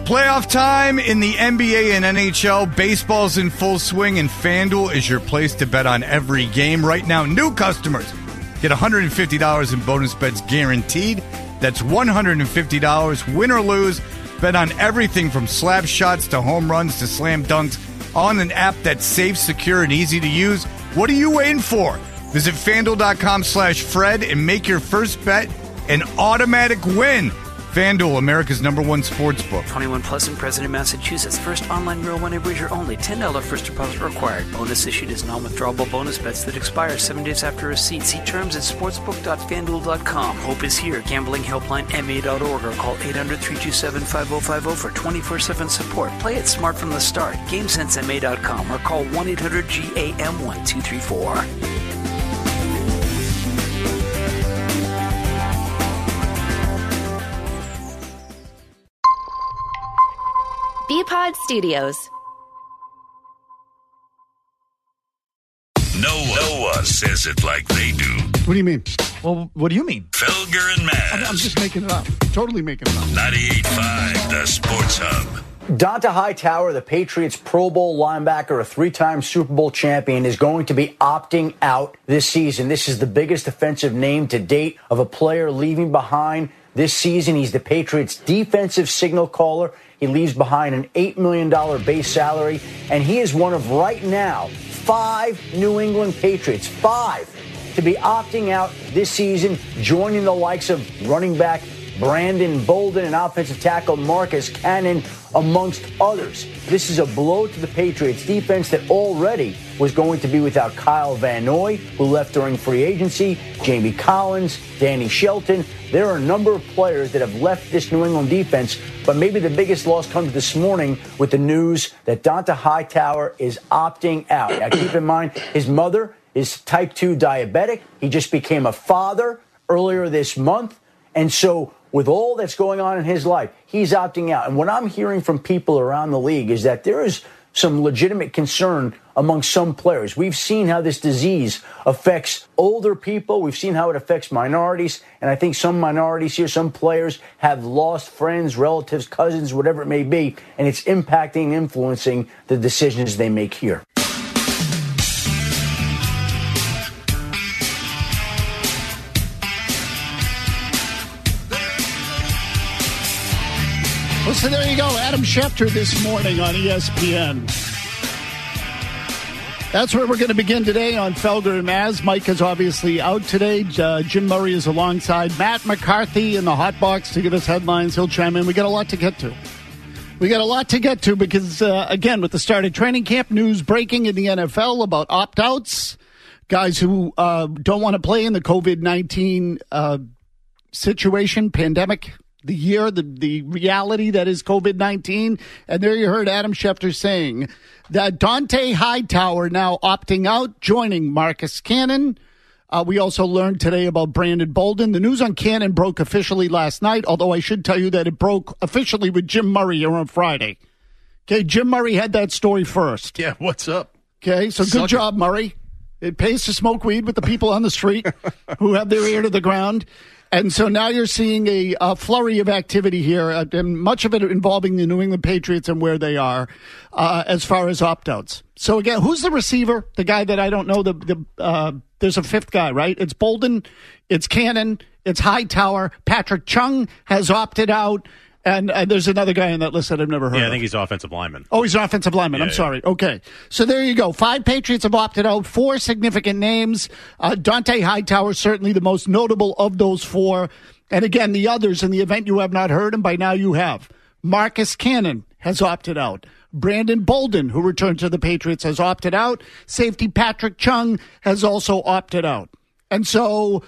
Playoff time in the NBA and NHL. Baseball's in full swing, and FanDuel is your place to bet on every game. Right now, new customers get $150 in bonus bets guaranteed. That's $150, win or lose. Bet on everything from slap shots to home runs to slam dunks on an app that's safe, secure, and easy to use. What are you waiting for? Visit FanDuel.com/Fred and make your first bet an automatic win. FanDuel, America's #1 sportsbook. 21 plus and present in Massachusetts. First online real money wager only. $10 first deposit required. Bonus issued as non-withdrawable bonus bets that expire 7 days after receipt. See terms at sportsbook.fanduel.com. Hope is here. Gambling helpline MA.org or call 800-327-5050 for 24/7 support. Play it smart from the start. GameSenseMA.com or call 1-800-GAM-1234. Bpod Studios. No one says it like they do. What do you mean? Well, what do you mean? Felger and Maz. I'm just making it up. Totally making it up. 98.5, the Sports Hub. Donta Hightower, the Patriots Pro Bowl linebacker, a 3-time Super Bowl champion, is going to be opting out this season. This is the biggest offensive name to date of a player leaving behind this season. He's the Patriots' defensive signal caller. He leaves behind an $8 million base salary, and he is one of, right now, 5 New England Patriots, 5, to be opting out this season, joining the likes of running back Brandon Bolden and offensive tackle Marcus Cannon, amongst others. This is a blow to the Patriots defense that already was going to be without Kyle Van Noy, who left during free agency, Jamie Collins, Danny Shelton. There are a number of players that have left this New England defense, but maybe the biggest loss comes this morning with the news that Donta Hightower is opting out. Now, keep in mind, his mother is type 2 diabetic. He just became a father earlier this month, and so with all that's going on in his life, he's opting out. And what I'm hearing from people around the league is that there is some legitimate concern among some players. We've seen how this disease affects older people. We've seen how it affects minorities. And I think some minorities here, some players have lost friends, relatives, cousins, whatever it may be. And it's impacting and influencing the decisions they make here. Well, so there you go. Adam Schefter this morning on ESPN. That's where we're going to begin today on Felger and Maz. Mike is obviously out today. Jim Murray is alongside Matt McCarthy in the hot box to give us headlines. He'll chime in. We got a lot to get to. Because, again, with the start of training camp, news breaking in the NFL about opt-outs, guys who don't want to play in the COVID-19 situation, pandemic, the year, the reality that is COVID-19. And there you heard Adam Schefter saying that Donta Hightower now opting out, joining Marcus Cannon. We also learned today about Brandon Bolden. The news on Cannon broke officially last night, although I should tell you that it broke officially with Jim Murray here on Friday. Okay, Jim Murray had that story first. Yeah, what's up? Okay, so good job, Murray. It pays to smoke weed with the people on the street who have their ear to the ground. And so now you're seeing a flurry of activity here, and much of it involving the New England Patriots and where they are as far as opt-outs. So, again, who's the receiver? The guy that I don't know. There's a fifth guy, right? It's Bolden, it's Cannon, it's Hightower. Patrick Chung has opted out, and there's another guy on that list that I've never heard of. Yeah, I think he's offensive lineman. Oh, he's an offensive lineman. I'm sorry. Okay. So there you go. 5 Patriots have opted out. 4 significant names. Donta Hightower, certainly the most notable of those 4. And again, the others, in the event you have not heard, and by now you have. Marcus Cannon has opted out. Brandon Bolden, who returned to the Patriots, has opted out. Safety Patrick Chung has also opted out. And so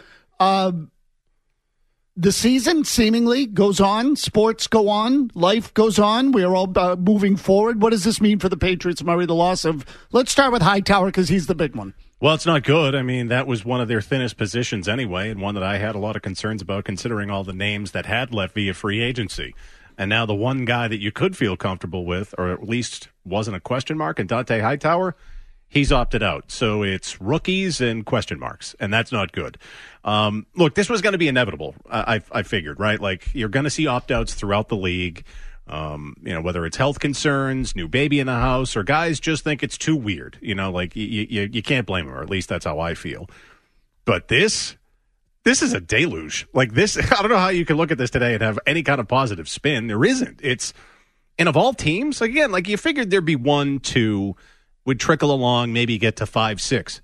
the season seemingly goes on. Sports go on. Life goes on. We are all moving forward. What does this mean for the Patriots, Murray? The loss of, let's start with Hightower because he's the big one. Well, it's not good. I mean, that was one of their thinnest positions anyway, and one that I had a lot of concerns about considering all the names that had left via free agency. And now the one guy that you could feel comfortable with, or at least wasn't a question mark, and Donta Hightower, he's opted out. So it's rookies and question marks, and that's not good. Look, this was going to be inevitable, I figured, right? Like, you're going to see opt-outs throughout the league Whether it's health concerns, new baby in the house, or guys just think it's too weird. Like you can't blame them, or at least that's how I feel. But this is a deluge. Like this, I don't know how you can look at this today and have any kind of positive spin. There isn't. And of all teams, again, like you figured there'd be 1, 2 would trickle along, maybe get to 5, 6.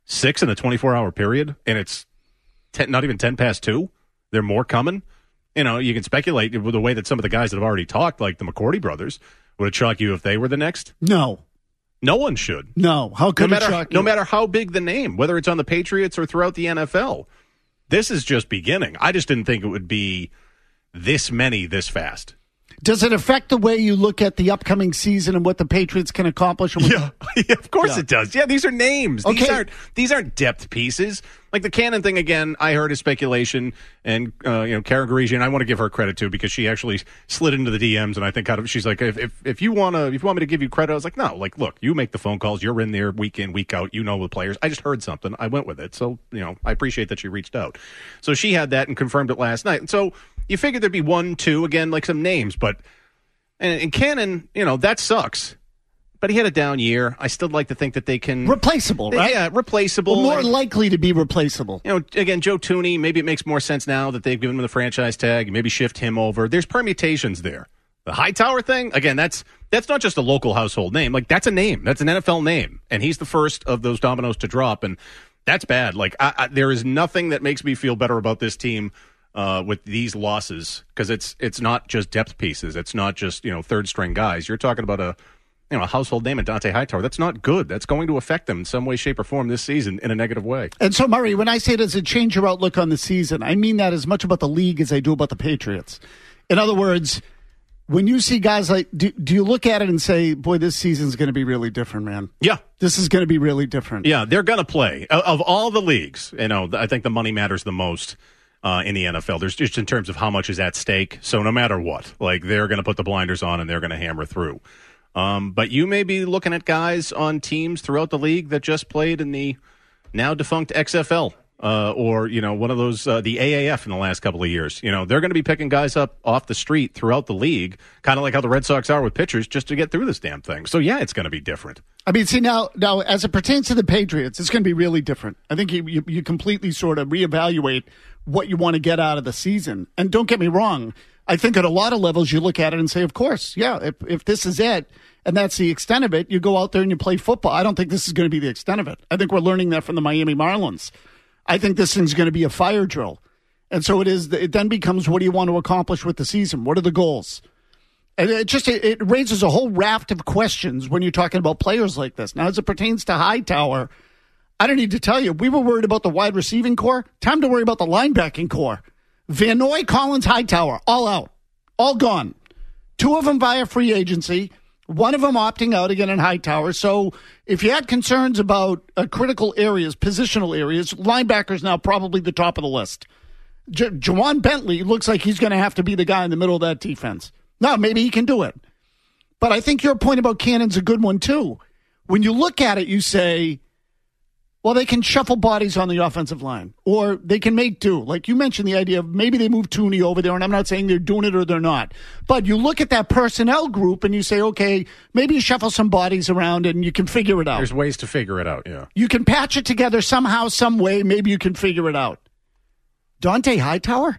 6 in a 24-hour period, and it's not even 10 past 2. There are more coming. You can speculate with the way that some of the guys that have already talked, like the McCourty brothers, would it shock you if they were the next? No. No one should. No. How could it shock you? No matter how big the name, whether it's on the Patriots or throughout the NFL. This is just beginning. I just didn't think it would be this many this fast. Does it affect the way you look at the upcoming season and what the Patriots can accomplish? Yeah, of course it does. Yeah, these are names. Okay. These aren't depth pieces. Like the Cannon thing, again, I heard is speculation. And, Kara Garigian, I want to give her credit, too, because she actually slid into the DMs. And I think she's like, if you want me to give you credit, I was like, no, like, look, you make the phone calls. You're in there week in, week out. You know the players. I just heard something. I went with it. So, I appreciate that she reached out. So she had that and confirmed it last night. And so you figured there'd be 1, 2, again, like some names. But and Cannon, that sucks. But he had a down year. I still like to think that they can... Replaceable, right? Yeah, replaceable. Well, more likely to be replaceable. Again, Joe Thuney, maybe it makes more sense now that they've given him the franchise tag. Maybe shift him over. There's permutations there. The Hightower thing, again, that's not just a local household name. Like, that's a name. That's an NFL name. And he's the first of those dominoes to drop. And that's bad. Like, there is nothing that makes me feel better about this team with these losses, because it's not just depth pieces. It's not just, third-string guys. You're talking about a household name in Dante Hightower. That's not good. That's going to affect them in some way, shape, or form this season in a negative way. And so, Murray, when I say does it change your outlook on the season, I mean that as much about the league as I do about the Patriots. In other words, when you see guys like, do you look at it and say, boy, this season's going to be really different, man? Yeah. This is going to be really different. Yeah, they're going to play. Of all the leagues, I think the money matters the most in the NFL. There's just in terms of how much is at stake. So no matter what, like they're going to put the blinders on and they're going to hammer through. But you may be looking at guys on teams throughout the league that just played in the now defunct XFL or one of those the AAF in the last couple of years. They're going to be picking guys up off the street throughout the league, kind of like how the Red Sox are with pitchers, just to get through this damn thing. So yeah, it's going to be different. I mean, see now as it pertains to the Patriots, it's going to be really different. I think you completely sort of reevaluate what you want to get out of the season. And don't get me wrong, I think at a lot of levels you look at it and say, of course, yeah, if this is it and that's the extent of it, you go out there and you play football. I don't think this is going to be the extent of it. I think we're learning that from the Miami Marlins. I think this thing's going to be a fire drill. And so it then becomes, what do you want to accomplish with the season? What are the goals? And it raises a whole raft of questions when you're talking about players like this. Now, as it pertains to Hightower, I don't need to tell you, we were worried about the wide receiving core. Time to worry about the linebacking core. Van Noy, Collins, Hightower, all out, all gone. 2 of them via free agency, 1 of them opting out again in Hightower. So if you had concerns about critical areas, positional areas, linebackers now probably the top of the list. Jawan Bentley looks like he's going to have to be the guy in the middle of that defense. Now, maybe he can do it. But I think your point about Cannon's a good one, too. When you look at it, you say, well, they can shuffle bodies on the offensive line, or they can make do. Like you mentioned the idea of maybe they move Thuney over there, and I'm not saying they're doing it or they're not. But you look at that personnel group and you say, okay, maybe you shuffle some bodies around and you can figure it out. There's ways to figure it out, yeah. You can patch it together somehow, some way. Maybe you can figure it out. Dante Hightower?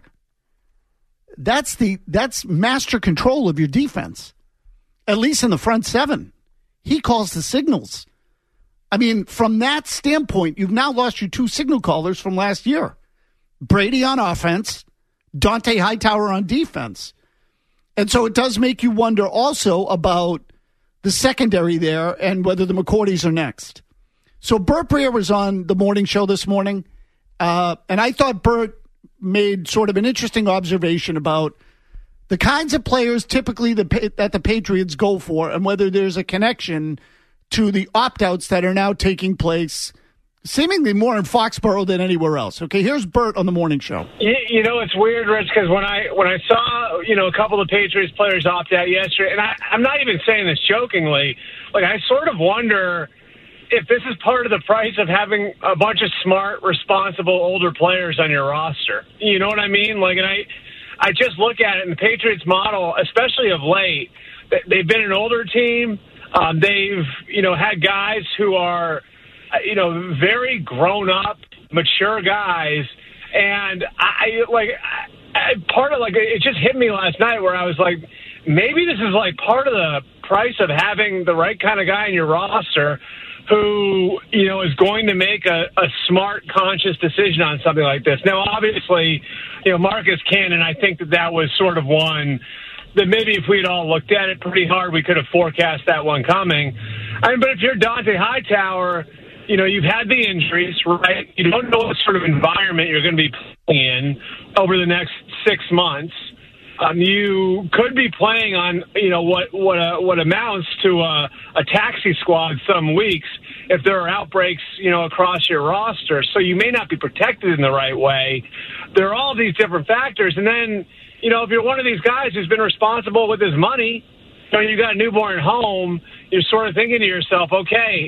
That's master control of your defense, at least in the front 7. He calls the signals. I mean, from that standpoint, you've now lost your 2 signal callers from last year. Brady on offense, Dante Hightower on defense. And so it does make you wonder also about the secondary there and whether the McCourtys are next. So Burt Breer was on the morning show this morning, and I thought Burt made sort of an interesting observation about the kinds of players typically that the Patriots go for and whether there's a connection to the opt-outs that are now taking place seemingly more in Foxborough than anywhere else. Okay, here's Burt on the morning show. It's weird, Rich, because when I saw, a couple of Patriots players opt out yesterday, and I'm not even saying this jokingly, like I sort of wonder if this is part of the price of having a bunch of smart, responsible, older players on your roster. You know what I mean? Like, and I just look at it, and the Patriots model, especially of late, they've been an older team. They've, had guys who are, very grown up, mature guys. And it just hit me last night where I was like, maybe this is like part of the price of having the right kind of guy in your roster who, is going to make a smart, conscious decision on something like this. Now, obviously, Marcus Cannon, I think that was sort of one that maybe if we'd all looked at it pretty hard, we could have forecast that one coming. But if you're Dont'a Hightower, you've had the injuries, right? You don't know what sort of environment you're going to be playing in over the next 6 months. You could be playing on, what amounts to a taxi squad some weeks if there are outbreaks, across your roster. So you may not be protected in the right way. There are all these different factors. And then, if you're one of these guys who's been responsible with his money, you got a newborn at home, you're sort of thinking to yourself, okay,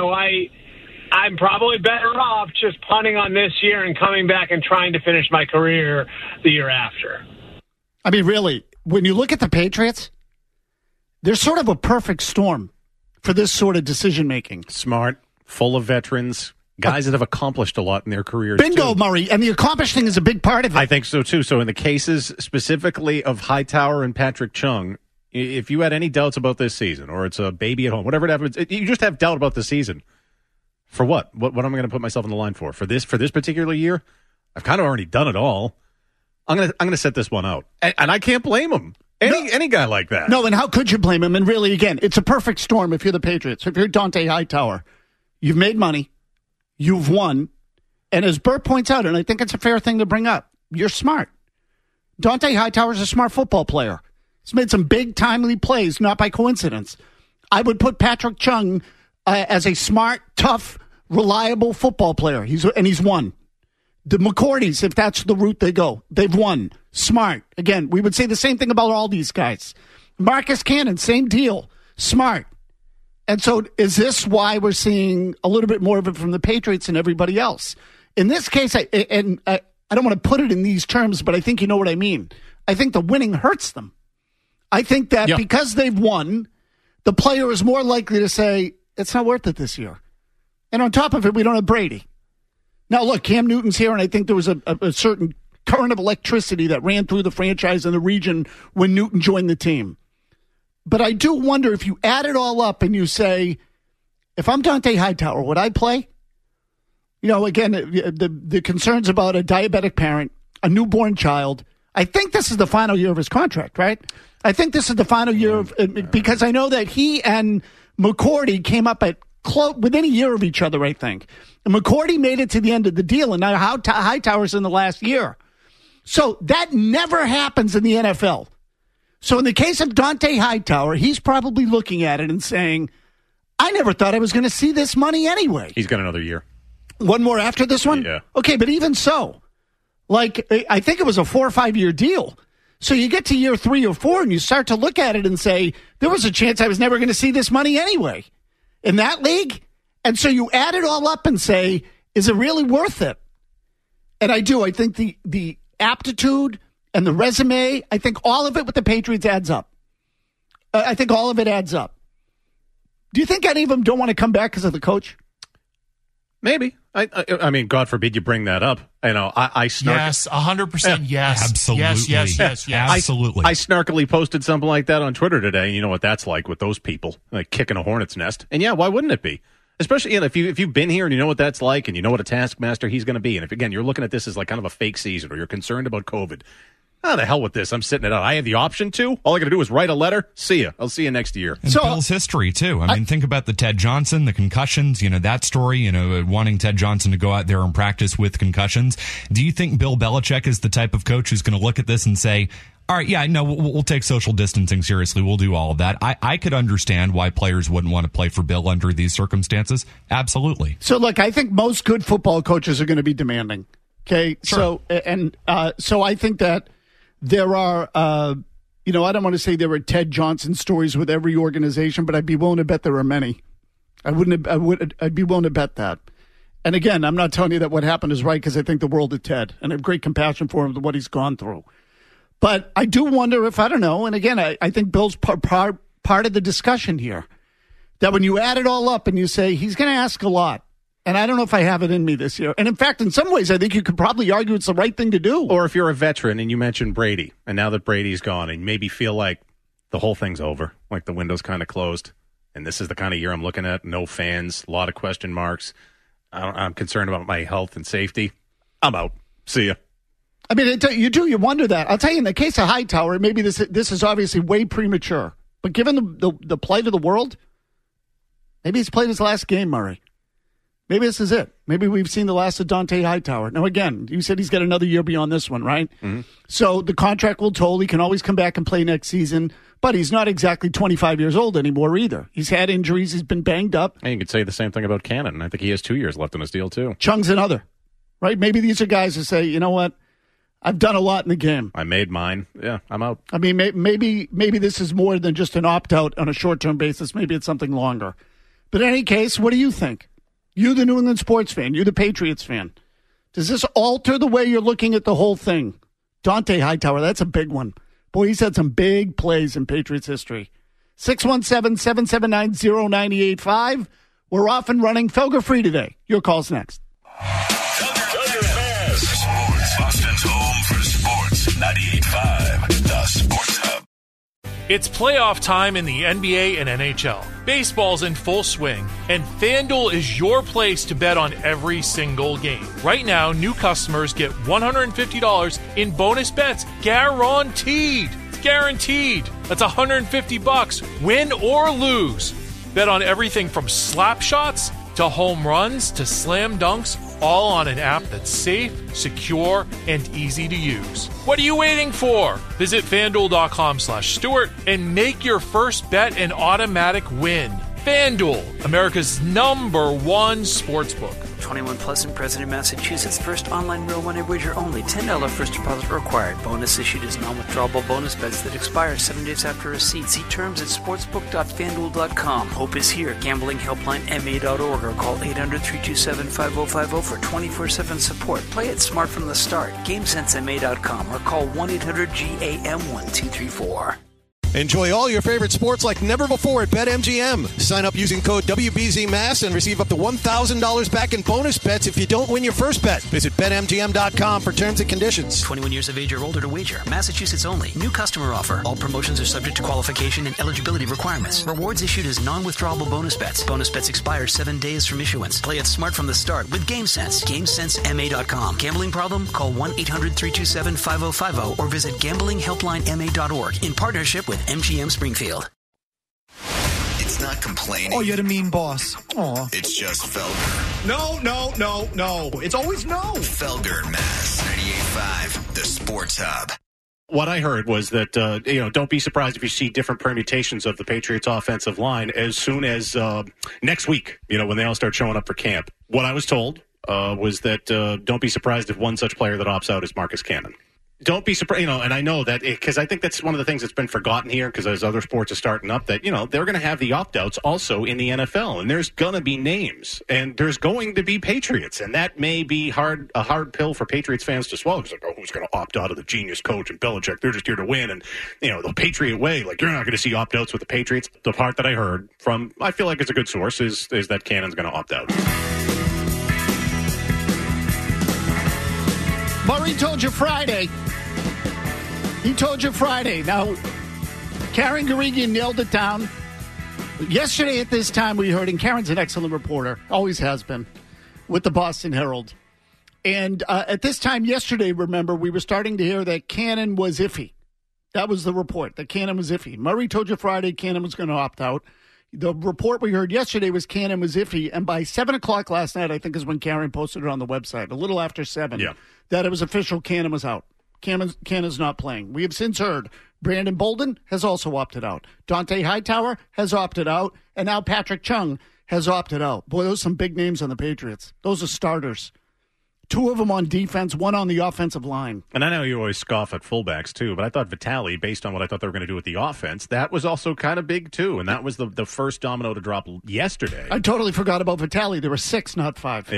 I'm probably better off just punting on this year and coming back and trying to finish my career the year after. I mean, really, when you look at the Patriots, they're sort of a perfect storm for this sort of decision-making. Smart, full of veterans, guys that have accomplished a lot in their careers. Bingo, too. Murray. And the accomplishing is a big part of it. I think so, too. So in the cases specifically of Hightower and Patrick Chung, if you had any doubts about this season, or it's a baby at home, whatever it happens, you just have doubt about the season. For what? What am I going to put myself on the line for? For this particular year? I've kind of already done it all. I'm gonna set this one out, and I can't blame him. Any guy like that. No, and how could you blame him? And really, again, it's a perfect storm if you're the Patriots. If you're Dont'a Hightower, you've made money, you've won, and as Bert points out, and I think it's a fair thing to bring up, you're smart. Dont'a Hightower's a smart football player. He's made some big, timely plays, not by coincidence. I would put Patrick Chung as a smart, tough, reliable football player. He's won. The McCourties, if that's the route they go, they've won. Smart. Again, we would say the same thing about all these guys. Marcus Cannon, same deal. Smart. And so is this why we're seeing a little bit more of it from the Patriots and everybody else? In this case, I don't want to put it in these terms, but I think you know what I mean. I think the winning hurts them. I think that because they've won, the player is more likely to say, it's not worth it this year. And on top of it, we don't have Brady. Now, look, Cam Newton's here, and I think there was a certain current of electricity that ran through the franchise and the region when Newton joined the team. But I do wonder if you add it all up and you say, if I'm Dont'a Hightower, would I play? Again, the concerns about a diabetic parent, a newborn child. I think this is the final year of his contract, right? I think this is the final year because I know that he and McCourty came up at within a year of each other, I think. And McCourty made it to the end of the deal, and now Hightower's in the last year. So that never happens in the NFL. So in the case of Dont'a Hightower, he's probably looking at it and saying, I never thought I was going to see this money anyway. He's got another year. One more after this one? Yeah. Okay, but even so, I think it was a 4 or 5 year deal. So you get to year 3 or 4 and you start to look at it and say, there was a chance I was never going to see this money anyway in that league. And so you add it all up and say, is it really worth it? And I do. I think the aptitude and the resume, I think all of it with the Patriots adds up. I think all of it adds up. Do you think any of them don't want to come back because of the coach? Maybe. I mean, God forbid you bring that up. I snark. Yes, 100%. Yes, absolutely. Yes. Absolutely. I snarkily posted something like that on Twitter today. You know what that's like with those people, like kicking a hornet's nest. And yeah, why wouldn't it be? Especially if you've been here and you know what that's like, and you know what a taskmaster he's going to be. And if again you're looking at this as like kind of a fake season, or you're concerned about COVID. The hell with this. I'm sitting it out. I have the option to. All I got to do is write a letter. See ya. I'll see you next year. And Bill's history, too. I mean, think about the Ted Johnson, the concussions, that story, wanting Ted Johnson to go out there and practice with concussions. Do you think Bill Belichick is the type of coach who's going to look at this and say, all right, yeah, no, we'll take social distancing seriously. We'll do all of that. I could understand why players wouldn't want to play for Bill under these circumstances. Absolutely. So, look, I think most good football coaches are going to be demanding. Okay? Sure. So I think that there are, I don't want to say there are Ted Johnson stories with every organization, but I'd be willing to bet there are many. I'd be willing to bet that. And again, I'm not telling you that what happened is right because I think the world of Ted, and I have great compassion for him and what he's gone through. But I do wonder if, I don't know, and again, I think Bill's part of the discussion here, that when you add it all up and you say, he's going to ask a lot, and I don't know if I have it in me this year. And in fact, in some ways, I think you could probably argue it's the right thing to do. Or if you're a veteran and you mentioned Brady, and now that Brady's gone, and maybe feel like the whole thing's over, like the window's kind of closed, and this is the kind of year I'm looking at, no fans, a lot of question marks, I'm concerned about my health and safety, I'm out. See ya. I mean, you wonder that. I'll tell you, in the case of Hightower, maybe this is obviously way premature. But given the plight of the world, maybe he's played his last game, Murray. Maybe this is it. Maybe we've seen the last of Dante Hightower. Now, again, you said he's got another year beyond this one, right? Mm-hmm. So the contract will toll. He can always come back and play next season. But he's not exactly 25 years old anymore either. He's had injuries. He's been banged up. And you could say the same thing about Cannon. I think he has 2 years left in his deal, too. Chung's another, right? Maybe these are guys who say, you know what? I've done a lot in the game. I made mine. Yeah, I'm out. I mean, maybe this is more than just an opt-out on a short-term basis. Maybe it's something longer. But in any case, what do you think? You, the New England sports fan, you, the Patriots fan. Does this alter the way you're looking at the whole thing? Dante Hightower, that's a big one. Boy, he's had some big plays in Patriots history. 617-779-0985. We're off and running. Felger free today. Your call's next. Boston's home for sports. 98.5, the Sports Hub. It's playoff time in the NBA and NHL. Baseball's in full swing, and FanDuel is your place to bet on every single game. Right now, new customers get $150 in bonus bets guaranteed. It's guaranteed. That's $150, win or lose. Bet on everything from slap shots to home runs to slam dunks, all on an app that's safe, secure, and easy to use. What are you waiting for? Visit FanDuel.com/Stewart and make your first bet an automatic win. FanDuel, America's #1 sportsbook. 21 plus and present in Massachusetts. First online real money wager only. $10 first deposit required. Bonus issued as non-withdrawable bonus bets that expire 7 days after receipt. See terms at sportsbook.fanduel.com. Hope is here. Gambling helpline ma.org or call 800-327-5050 for 24/7 support. Play it smart from the start. GameSenseMA.com or call 1-800-GAM-1234. Enjoy all your favorite sports like never before at BetMGM. Sign up using code WBZMass and receive up to $1,000 back in bonus bets if you don't win your first bet. Visit BetMGM.com for terms and conditions. 21 years of age or older to wager. Massachusetts only. New customer offer. All promotions are subject to qualification and eligibility requirements. Rewards issued as non-withdrawable bonus bets. Bonus bets expire 7 days from issuance. Play it smart from the start with GameSense. GameSenseMA.com. Gambling problem? Call 1-800-327-5050 or visit gamblinghelplinema.org in partnership with MGM Springfield. It's not complaining. Oh, you're the mean boss. Aw. It's just Felger. No. It's always no. Felger, Mass. 98.5, the Sports Hub. What I heard was that, don't be surprised if you see different permutations of the Patriots offensive line as soon as next week, when they all start showing up for camp. What I was told was that don't be surprised if one such player that opts out is Marcus Cannon. Don't be surprised, and I know that because I think that's one of the things that's been forgotten here because as other sports are starting up that, they're going to have the opt-outs also in the NFL, and there's going to be names, and there's going to be Patriots, and that may be a hard pill for Patriots fans to swallow. It's like, who's going to opt out of the genius coach and Belichick? They're just here to win, and, the Patriot way, like, you're not going to see opt-outs with the Patriots. The part that I heard from, I feel like it's a good source, is that Cannon's going to opt out. Murray told you Friday. He told you Friday. Now, Karen Guregian nailed it down. Yesterday at this time we heard, and Karen's an excellent reporter, always has been, with the Boston Herald. And at this time yesterday, remember, we were starting to hear that Cannon was iffy. That was the report, that Cannon was iffy. Murray told you Friday Cannon was going to opt out. The report we heard yesterday was Cannon was iffy, and by 7 o'clock last night, I think is when Karen posted it on the website, a little after 7, that it was official Cannon was out. Cannon's not playing. We have since heard Brandon Bolden has also opted out. Dante Hightower has opted out, and now Patrick Chung has opted out. Boy, those are some big names on the Patriots. Those are starters. 2 of them on defense, 1 on the offensive line. And I know you always scoff at fullbacks, too, but I thought Vitale, based on what I thought they were going to do with the offense, that was also kind of big, too. And that was the first domino to drop yesterday. I totally forgot about Vitale. There were 6, not 5. Yeah.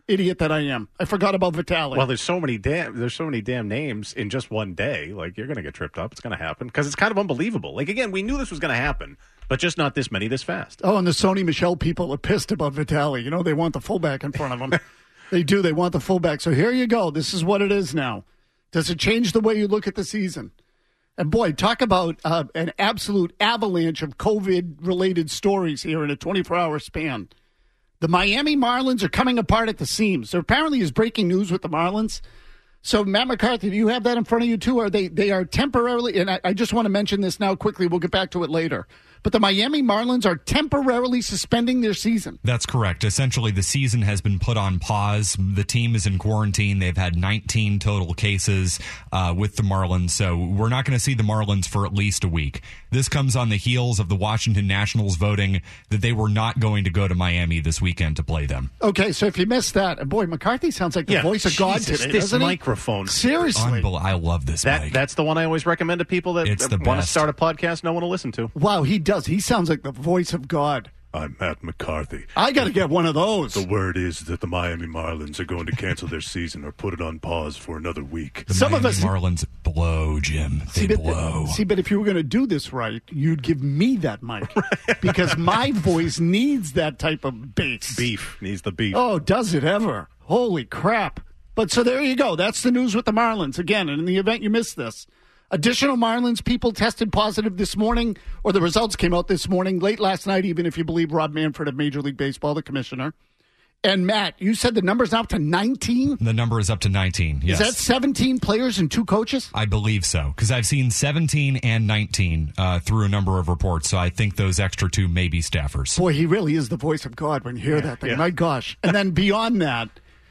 Idiot that I am. I forgot about Vitale. Well, there's so many damn names in just one day. Like, you're going to get tripped up. It's going to happen because it's kind of unbelievable. Like, again, we knew this was going to happen, but just not this many this fast. Oh, and the Sony Michel people are pissed about Vitale. You know, they want the fullback in front of them. They do. They want the fullback. So here you go. This is what it is now. Does it change the way you look at the season? And boy, talk about an absolute avalanche of COVID-related stories here in a 24-hour span. The Miami Marlins are coming apart at the seams. There apparently is breaking news with the Marlins. So, Matt McCarthy, do you have that in front of you, too? They are temporarily, and I just want to mention this now quickly. We'll get back to it later. But the Miami Marlins are temporarily suspending their season. That's correct. Essentially, the season has been put on pause. The team is in quarantine. They've had 19 total cases with the Marlins, so we're not going to see the Marlins for at least a week. This comes on the heels of the Washington Nationals voting that they were not going to go to Miami this weekend to play them. Okay, so if you missed that, and boy, McCarthy sounds like the voice of God today, this doesn't he? microphone. Seriously. I love this mic. That's the one I always recommend to people that want to start a podcast no one will listen to. Wow, he does. He sounds like the voice of God. I'm Matt McCarthy. I got to get one of those. The word is that the Miami Marlins are going to cancel their season or put it on pause for another week. The Miami Marlins blow, Jim. They blow. But if you were going to do this right, you'd give me that mic. Because my voice needs that type of bass. Beef. Needs the beef. Oh, does it ever? Holy crap. But so there you go. That's the news with the Marlins. Again, and in the event you missed this, additional Marlins people tested positive this morning, or the results came out this morning, late last night, even if you believe Rob Manfred of Major League Baseball, the commissioner. And Matt, you said the number's up to 19? The number is up to 19, yes. Is that 17 players and 2 coaches? I believe so, because I've seen 17 and 19 through a number of reports, so I think those extra 2 may be staffers. Boy, he really is the voice of God when you hear that thing. Yeah. My gosh. And then beyond that,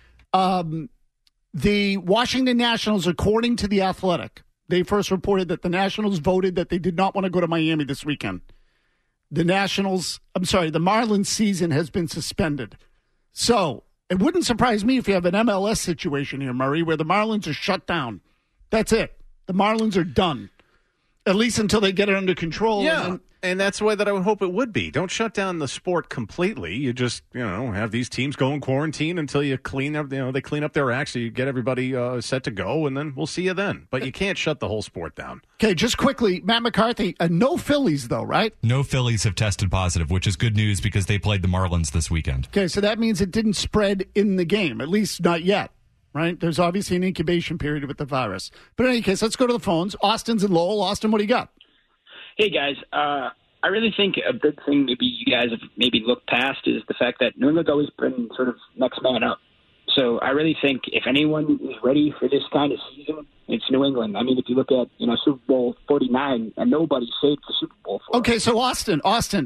the Washington Nationals, according to The Athletic, they first reported that the Nationals voted that they did not want to go to Miami this weekend. The Marlins season has been suspended. So it wouldn't surprise me if you have an MLS situation here, Murray, where the Marlins are shut down. That's it. The Marlins are done, at least until they get it under control. Yeah, and that's the way that I would hope it would be. Don't shut down the sport completely. You just, have these teams go in quarantine until you clean up, they clean up their acts, so you get everybody set to go, and then we'll see you then. But you can't shut the whole sport down. Okay, just quickly, Matt McCarthy, no Phillies, though, right? No Phillies have tested positive, which is good news because they played the Marlins this weekend. Okay, so that means it didn't spread in the game, at least not yet. Right? There's obviously an incubation period with the virus. But in any case, let's go to the phones. Austin's in Lowell. Austin, what do you got? Hey, guys. I really think a big thing maybe you guys have maybe looked past is the fact that New England's always been sort of next man up. So I really think if anyone is ready for this kind of season, it's New England. I mean, if you look at, Super Bowl 49, and nobody saved the Super Bowl for Okay, so Austin,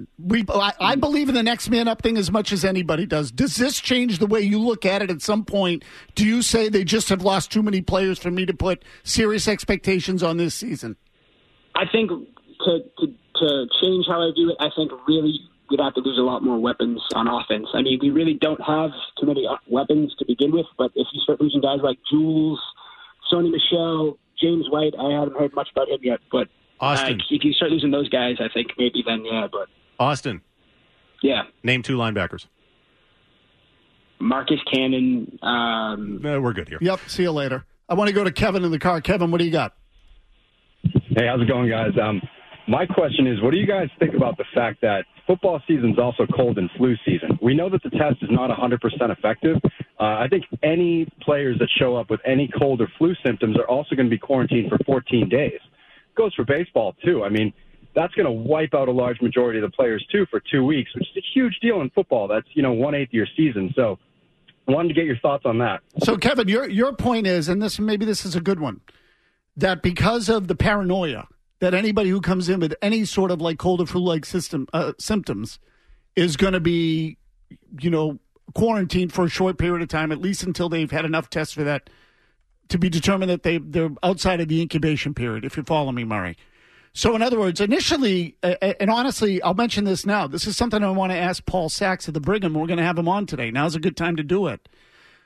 I believe in the next man up thing as much as anybody does. Does this change the way you look at it at some point? Do you say they just have lost too many players for me to put serious expectations on this season? I think to change how I view it, I think really we'd have to lose a lot more weapons on offense. I mean, we really don't have too many weapons to begin with, but if you start losing guys like Jules, Sony Michel, James White, I haven't heard much about him yet, but Austin, if you start losing those guys, I think maybe then, yeah, but... Austin. Yeah. Name 2 linebackers. Marcus Cannon. We're good here. Yep, see you later. I want to go to Kevin in the car. Kevin, what do you got? Hey, how's it going, guys? My question is, what do you guys think about the fact that football season is also cold and flu season? We know that the test is not 100% effective. I think any players that show up with any cold or flu symptoms are also going to be quarantined for 14 days. It goes for baseball, too. I mean, that's going to wipe out a large majority of the players, too, for 2 weeks, which is a huge deal in football. That's, 1/8 of your season. So I wanted to get your thoughts on that. So, Kevin, your point is, and maybe this is a good one, that because of the paranoia, that anybody who comes in with any sort of like cold or flu-like symptoms is going to be, quarantined for a short period of time, at least until they've had enough tests for that to be determined that they're outside of the incubation period, if you follow me, Murray. So in other words, initially, and honestly, I'll mention this now. This is something I want to ask Paul Sachs of the Brigham. We're going to have him on today. Now's a good time to do it.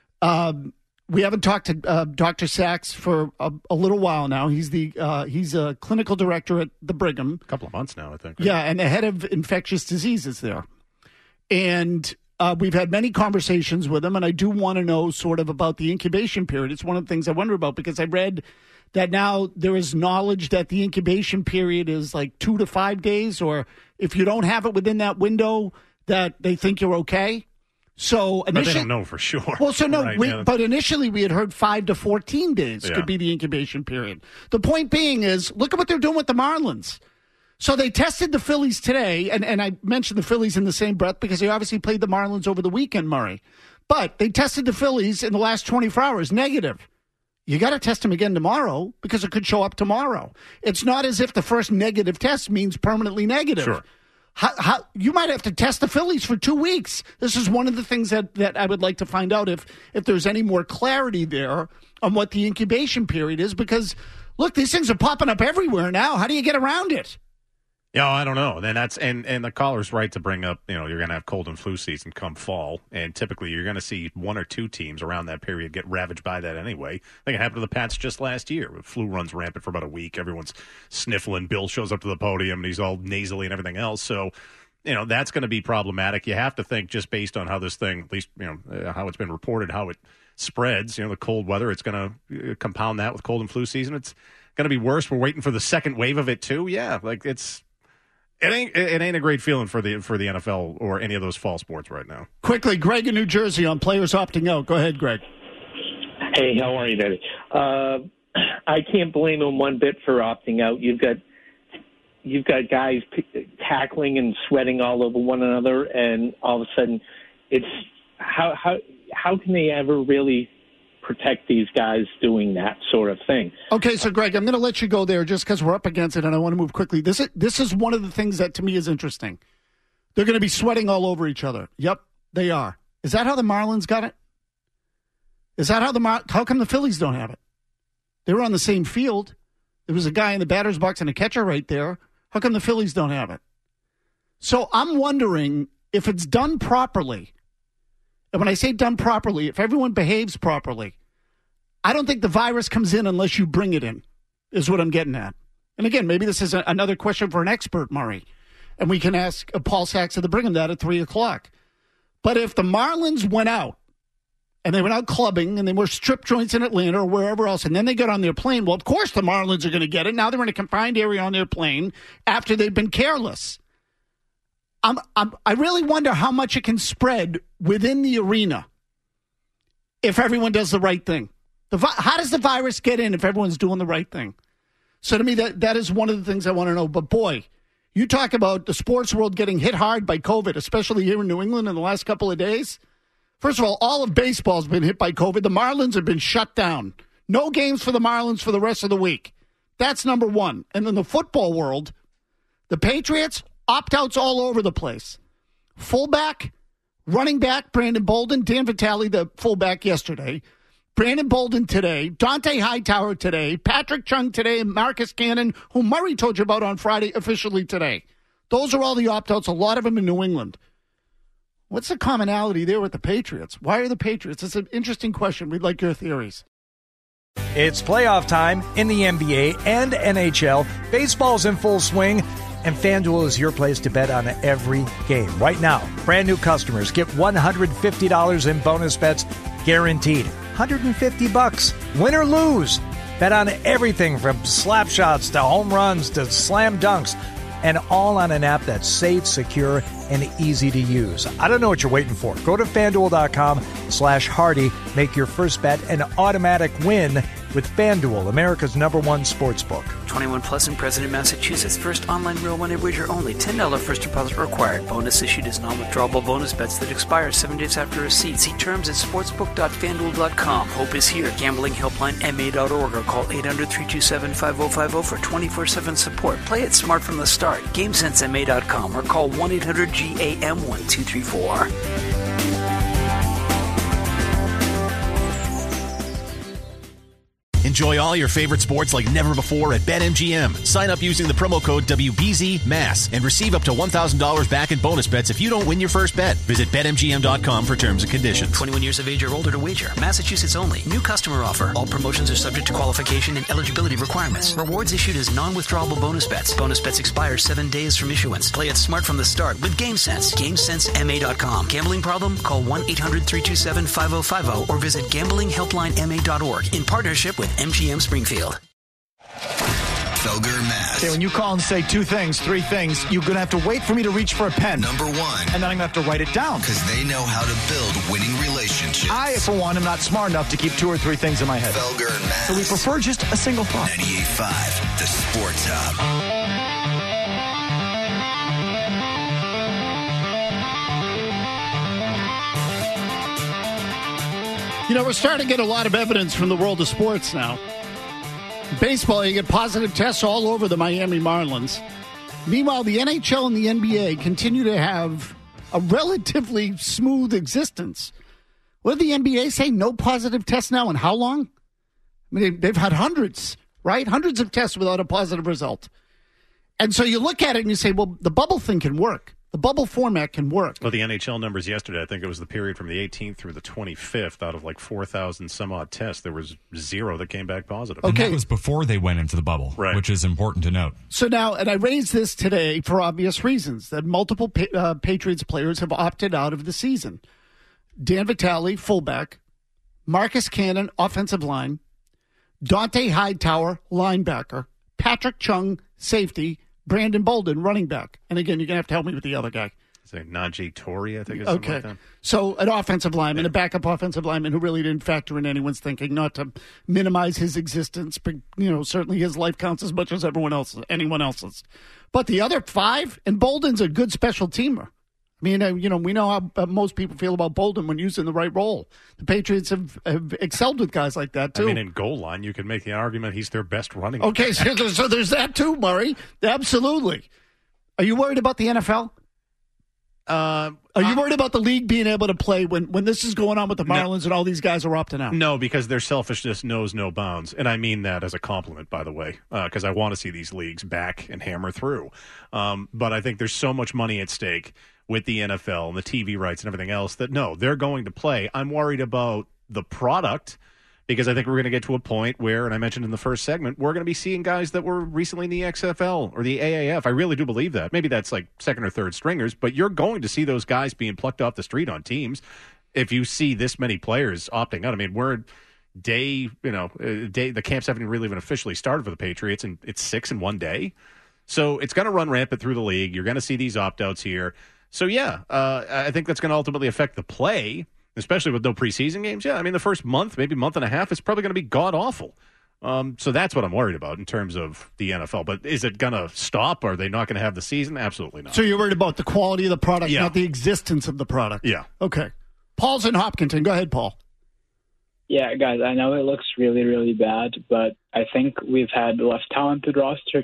We haven't talked to Dr. Sachs for a little while now. He's a clinical director at the Brigham. A couple of months now, I think. Right? Yeah, and the head of infectious diseases there. And We've had many conversations with him, and I do want to know sort of about the incubation period. It's one of the things I wonder about because I read that now there is knowledge that the incubation period is like 2 to 5 days, or if you don't have it within that window, that they think you're okay. So initially, but they don't know for sure. Well, so no, right, but initially we had heard 5 to 14 days could be the incubation period. The point being is, look at what they're doing with the Marlins. So they tested the Phillies today, and I mentioned the Phillies in the same breath because they obviously played the Marlins over the weekend, Murray. But they tested the Phillies in the last 24 hours, negative. You got to test them again tomorrow because it could show up tomorrow. It's not as if the first negative test means permanently negative. Sure. How you might have to test the Phillies for 2 weeks. This is one of the things that I would like to find out if there's any more clarity there on what the incubation period is. Because, look, these things are popping up everywhere now. How do you get around it? Yeah, I don't know. Then that's and the caller's right to bring up, you're going to have cold and flu season come fall, and typically you're going to see 1 or 2 teams around that period get ravaged by that anyway. I think it happened to the Pats just last year. Flu runs rampant for about a week. Everyone's sniffling. Bill shows up to the podium, and he's all nasally and everything else. So, that's going to be problematic. You have to think just based on how this thing, at least, how it's been reported, how it spreads, the cold weather, it's going to compound that with cold and flu season. It's going to be worse. We're waiting for the second wave of it, too. Yeah, It ain't a great feeling for the NFL or any of those fall sports right now. Quickly, Greg in New Jersey on players opting out. Go ahead, Greg. Hey, how are you, Daddy? I can't blame him one bit for opting out. You've got guys tackling and sweating all over one another, and all of a sudden, it's how can they ever really protect these guys doing that sort of thing? Okay, so Greg, I'm going to let you go there just because we're up against it, and I want to move quickly. This is one of the things that to me is interesting. They're going to be sweating all over each other. Yep, they are. Is that how the Marlins got it? Is that how come the Phillies don't have it? They were on the same field. There was a guy in the batter's box and a catcher right there. How come the Phillies don't have it? So I'm wondering if it's done properly. And when I say done properly, if everyone behaves properly, I don't think the virus comes in unless you bring it in, is what I'm getting at. And again, maybe this is another question for an expert, Murray, and we can ask Paul Sachs of the Brigham that at 3 o'clock. But if the Marlins went out, and they went out clubbing, and they were strip joints in Atlanta or wherever else, and then they got on their plane, well, of course the Marlins are going to get it. Now they're in a confined area on their plane after they've been careless. I really wonder how much it can spread within the arena if everyone does the right thing. How does the virus get in if everyone's doing the right thing? So to me, that is one of the things I want to know. But boy, you talk about the sports world getting hit hard by COVID, especially here in New England in the last couple of days. First of all of baseball has been hit by COVID. The Marlins have been shut down. No games for the Marlins for the rest of the week. That's number one. And in the football world, the Patriots, opt-outs all over the place. Fullback, running back, Brandon Bolden, Dan Vitale, the fullback yesterday. Brandon Bolden today, Dante Hightower today, Patrick Chung today, and Marcus Cannon, who Murray told you about on Friday, officially today. Those are all the opt-outs, a lot of them in New England. What's the commonality there with the Patriots? Why are the Patriots? It's an interesting question. We'd like your theories. It's playoff time in the NBA and NHL. Baseball's in full swing, and FanDuel is your place to bet on every game. Right now, brand new customers get $150 in bonus bets guaranteed. $150, win or lose. Bet on everything from slap shots to home runs to slam dunks, and all on an app that's safe, secure, and easy to use. I don't know what you're waiting for. Go to FanDuel.com/Hardy. Make your first bet an automatic win with FanDuel, America's #1 sportsbook. 21 plus and present in Massachusetts. First online real money wager only. $10 first deposit required. Bonus issued is non-withdrawable bonus bets that expire 7 days after receipt. See terms at sportsbook.fanduel.com. Hope is here. Gambling helpline MA.org or call 800-327-5050 for 24/7 support. Play it smart from the start. GameSenseMA.com or call 1-800-GAM-1234. Enjoy all your favorite sports like never before at BetMGM. Sign up using the promo code WBZMASS and receive up to $1,000 back in bonus bets if you don't win your first bet. Visit BetMGM.com for terms and conditions. 21 years of age or older to wager. Massachusetts only. New customer offer. All promotions are subject to qualification and eligibility requirements. Rewards issued as non-withdrawable bonus bets. Bonus bets expire 7 days from issuance. Play it smart from the start with GameSense. GameSenseMA.com. Gambling problem? Call 1-800-327-5050 or visit gamblinghelplinema.org in partnership with MGM Springfield. Felger Mass. Okay, when you call and say 2 things, 3 things, you're going to have to wait for me to reach for a pen. Number 1. And then I'm going to have to write it down. Because they know how to build winning relationships. I, for one, am not smart enough to keep 2 or 3 things in my head. Felger and Mass. So we prefer just a single thought. 98.5, the Sports Hub. You know, we're starting to get a lot of evidence from the world of sports now. Baseball, you get positive tests all over the Miami Marlins. Meanwhile, the NHL and the NBA continue to have a relatively smooth existence. What did the NBA say? No positive tests now, and how long? I mean, they've had hundreds, right? Hundreds of tests without a positive result. And so you look at it and you say, well, the bubble thing can work. The bubble format can work. Well, the NHL numbers yesterday, I think it was the period from the 18th through the 25th, out of like 4,000 some odd tests, there was 0 that came back positive. Okay. And that was before they went into the bubble, right, which is important to note. So now, and I raised this today for obvious reasons, that multiple Patriots players have opted out of the season. Dan Vitale, fullback, Marcus Cannon, offensive line, Dante Hightower, linebacker, Patrick Chung, safety, Brandon Bolden, running back. And again, you're going to have to help me with the other guy. Say Najee Toure, I think. Is okay. Like that. So an offensive lineman, a backup offensive lineman who really didn't factor in anyone's thinking, not to minimize his existence, but, you know, certainly his life counts as much as anyone else's. But the other 5, and Bolden's a good special teamer. I mean, you know, we know how most people feel about Bolden when used in the right role. The Patriots have excelled with guys like that, too. I mean, in goal line, you can make the argument he's their best running. Okay, so there's that, too, Murray. Absolutely. Are you worried about the NFL? Are you worried about the league being able to play when this is going on with the Marlins and all these guys are opting out? No, because their selfishness knows no bounds. And I mean that as a compliment, by the way, because I want to see these leagues back and hammer through. But I think there's so much money at stake with the NFL and the TV rights and everything else that, no, they're going to play. I'm worried about the product because I think we're going to get to a point where, and I mentioned in the first segment, we're going to be seeing guys that were recently in the XFL or the AAF. I really do believe that. Maybe that's like second or third stringers, but you're going to see those guys being plucked off the street on teams if you see this many players opting out. I mean, we're the camps haven't really even officially started for the Patriots, and it's 6 in one day. So it's going to run rampant through the league. You're going to see these opt-outs here. So, yeah, I think that's going to ultimately affect the play, especially with no preseason games. Yeah, I mean, the first month, maybe month and a half, is probably going to be god-awful. So that's what I'm worried about in terms of the NFL. But is it going to stop? Are they not going to have the season? Absolutely not. So you're worried about the quality of the product, not the existence of the product. Yeah. Okay. Paul's in Hopkinton. Go ahead, Paul. Yeah, guys, I know it looks really, really bad, but I think we've had less talented roster.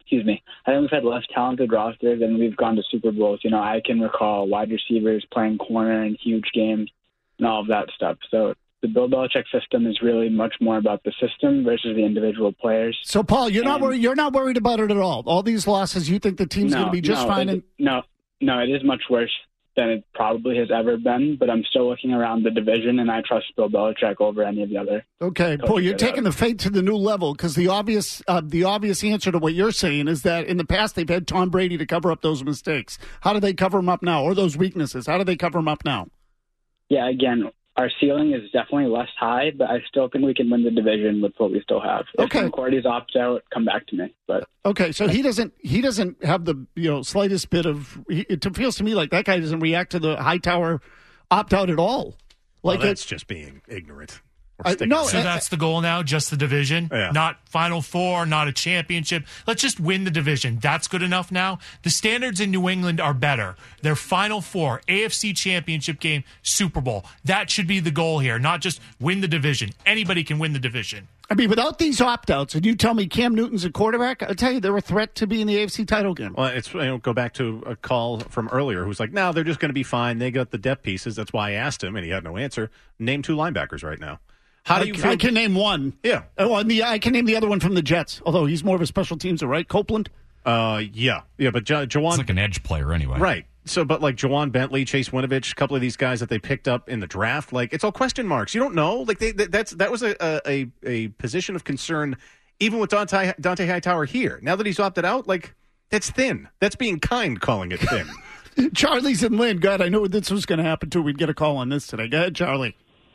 I think we've had less talented rosters and we've gone to Super Bowls. You know, I can recall wide receivers playing corner in huge games and all of that stuff. So the Bill Belichick system is really much more about the system versus the individual players. So, Paul, you're not worried about it at all. All these losses, you think the team's going to be just fine? No, it is much worse than it probably has ever been, but I'm still looking around the division, and I trust Bill Belichick over any of the other. Okay, Paul, you're taking the fate to the new level because the obvious answer to what you're saying is that in the past they've had Tom Brady to cover up those mistakes. How do they cover them up now, or those weaknesses? How do they cover them up now? Yeah, again, our ceiling is definitely less high, but I still think we can win the division with what we still have. Okay. If McCourty's opts out, come back to me. But okay, so he doesn't have the slightest bit of. It feels to me like that guy doesn't react to the Hightower opt out at all. Like that's just being ignorant. So that's the goal now, just the division, not Final Four, not a championship. Let's just win the division. That's good enough now. The standards in New England are better. They're Final Four, AFC championship game, Super Bowl. That should be the goal here, not just win the division. Anybody can win the division. I mean, without these opt-outs, and you tell me Cam Newton's a quarterback, I'll tell you they're a threat to be in the AFC title game. Well, it's go back to a call from earlier who's like, no, they're just going to be fine. They got the depth pieces. That's why I asked him, and he had no answer. Name 2 linebackers right now. How do you feel? I can name one. Yeah. Oh, and I can name the other one from the Jets, although he's more of a special teams, right? Copeland? Yeah, but Jawan... It's like an edge player anyway. Right. So, but like Jawan Bentley, Chase Winovich, a couple of these guys that they picked up in the draft, like, it's all question marks. You don't know. Like, that was a position of concern even with Dante Hightower here. Now that he's opted out, like, that's thin. That's being kind, calling it thin. Charlie's in Lynn. God, I knew this was going to happen, too. We'd get a call on this today. Go ahead, Charlie.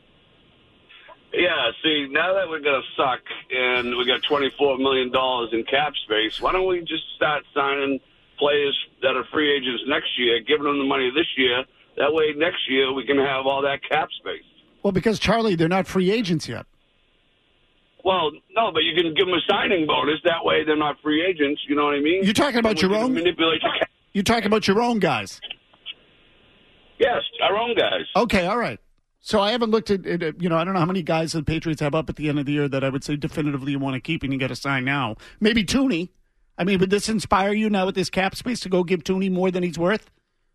Yeah, see, now that we're going to suck and we got $24 million in cap space, why don't we just start signing players that are free agents next year, giving them the money this year? That way next year we can have all that cap space. Well, because, Charlie, they're not free agents yet. Well, no, but you can give them a signing bonus. That way they're not free agents. You know what I mean? You're talking about your own? Manipulate the cap. You're talking about your own guys? Yes, our own guys. Okay, all right. So I haven't looked at it. You know, I don't know how many guys the Patriots have up at the end of the year that I would say definitively you want to keep and you got to sign now. Maybe Tooney. I mean, would this inspire you now with this cap space to go give Tooney more than he's worth?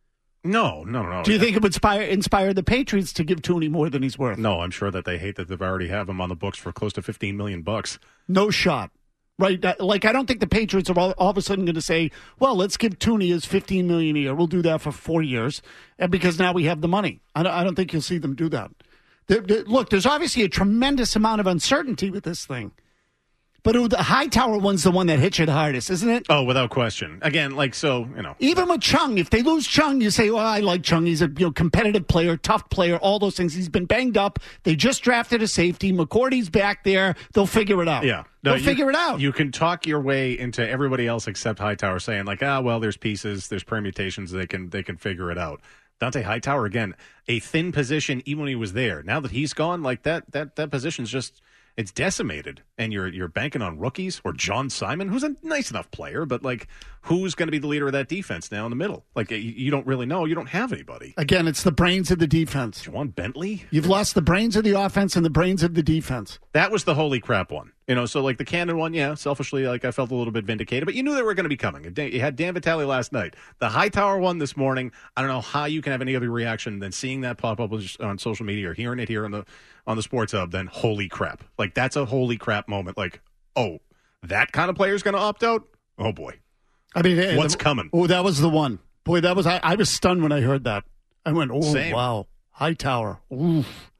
No. Do you think it would inspire the Patriots to give Tooney more than he's worth? No, I'm sure that they hate that they've already have him on the books for close to $15 million. No shot. Right? Like, I don't think the Patriots are all of a sudden going to say, well, let's give Tooney his $15 million a year. We'll do that for 4 years, and because now we have the money. I don't think you'll see them do that. Look, there's obviously a tremendous amount of uncertainty with this thing. But the Hightower one's the one that hits you the hardest, isn't it? Oh, without question. Again, like, so, you know. Even with Chung, if they lose Chung, you say, well, I like Chung. He's a competitive player, tough player, all those things. He's been banged up. They just drafted a safety. McCourty's back there. They'll figure it out. Yeah. They'll figure it out. You can talk your way into everybody else except Hightower saying, like, well, there's pieces, there's permutations, they can figure it out. Dante Hightower, again, a thin position even when he was there. Now that he's gone, like that position's just, it's decimated. And you're banking on rookies or John Simon, who's a nice enough player, but like, who's going to be the leader of that defense now in the middle? Like, you don't really know. You don't have anybody. Again, it's the brains of the defense. Jawan Bentley? You've lost the brains of the offense and the brains of the defense. That was the holy crap one. You know, so like the Cannon one, yeah, selfishly, like I felt a little bit vindicated, but you knew they were going to be coming. You had Dan Vitale last night. The Hightower one this morning, I don't know how you can have any other reaction than seeing that pop up on social media or hearing it here on the Sports Hub, then holy crap. Like, that's a holy crap moment. Like, oh, that kind of player is going to opt out? Oh, boy. I mean, what's coming? Oh, that was the one. Boy, that was, I was stunned when I heard that. I went, oh, Same. Wow. Hightower. Oof.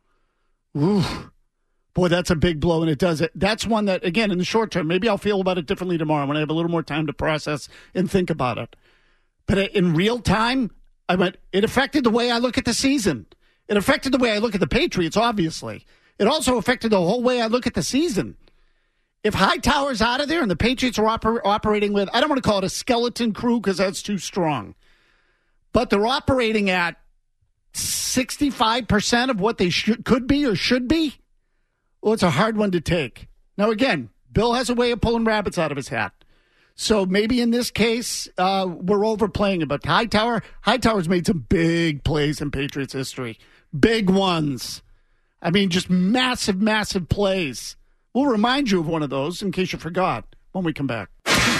Oof. Boy, that's a big blow, and it does it. That's one that, again, in the short term, maybe I'll feel about it differently tomorrow when I have a little more time to process and think about it. But in real time, I went, it affected the way I look at the season. It affected the way I look at the Patriots, obviously. It also affected the whole way I look at the season. If Hightower's out of there and the Patriots are operating with, I don't want to call it a skeleton crew because that's too strong, but they're operating at 65% of what they could be or should be, well, it's a hard one to take. Now, again, Bill has a way of pulling rabbits out of his hat. So maybe in this case, we're overplaying it. But Hightower's made some big plays in Patriots history. Big ones. I mean, just massive, massive plays. We'll remind you of one of those in case you forgot when we come back.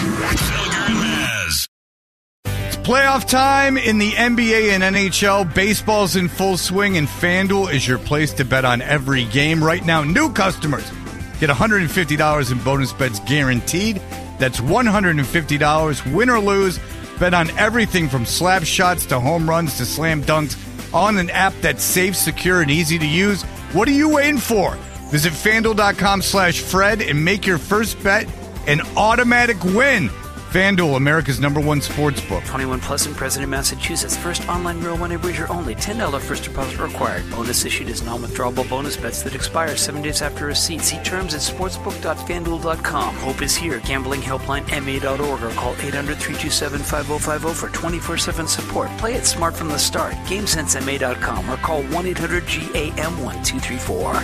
It's playoff time in the NBA and NHL. Baseball's in full swing, and FanDuel is your place to bet on every game. Right now, new customers get $150 in bonus bets guaranteed. That's $150, win or lose. Bet on everything from slap shots to home runs to slam dunks on an app that's safe, secure, and easy to use. What are you waiting for? Visit FanDuel.com/Fred and make your first bet an automatic win. FanDuel, America's #1 sports book. 21 plus and present in Massachusetts. First online real money wager only. $10 first deposit required. Bonus issued as non-withdrawable bonus bets that expire 7 days after receipt. See terms at sportsbook.fanduel.com. Hope is here. Gambling helpline MA.org or call 800-327-5050 for 24/7 support. Play it smart from the start. GameSenseMA.com or call 1-800-GAM-1234.